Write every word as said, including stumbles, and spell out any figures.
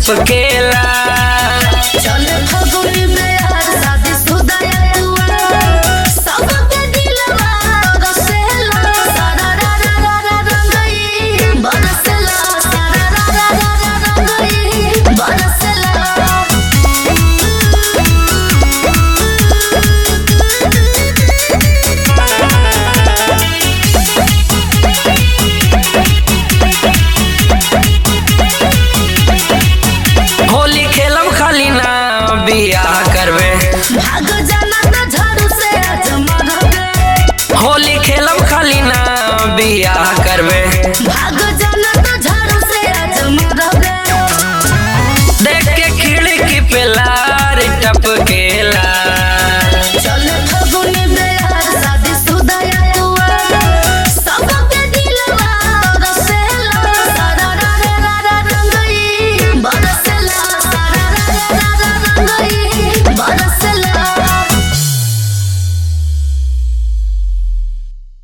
छपकेला। चल फगुनी बेयार शादी शुदा युवा सबके दिलवा रसेला सारा रा रा रा रा रंगई बरसेला सारा रा रा रा रा रंगई बरसेला। होली खेलब खाली ना बियाह करबे, भाग जाना त झाड़ू से आज मरबे। होली खेलब खाली ना बियाह करबे। भाग